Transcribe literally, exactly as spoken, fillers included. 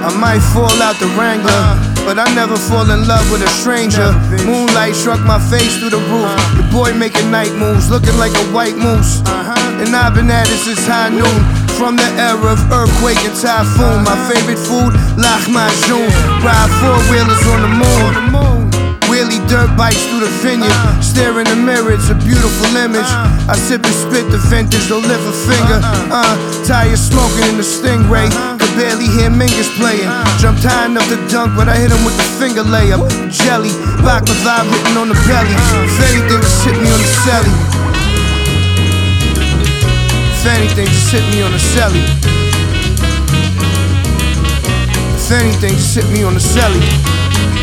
I might fall out the Wrangler, but I never fall in love with a stranger. Moonlight struck my face through the roof. The boy making night moves, looking like a white moose. And I've been at it since high noon, from the era of earthquake and typhoon. My favorite food, lahmacun. Ride four-wheelers on the moon. Wheelie dirt bikes through the vineyard. Stare in the mirror, it's a beautiful image. I sip and spit the vintage, don't lift a finger. Uh, tired smoking in the Stingray. Could barely hear Mingus playing. Jumped high enough to dunk, but I hit him with the finger layup. Jelly, vodka vibe written on the belly. If anything, just hit me on the celly. If anything, just hit me on the celly. If anything, just hit me on the celly.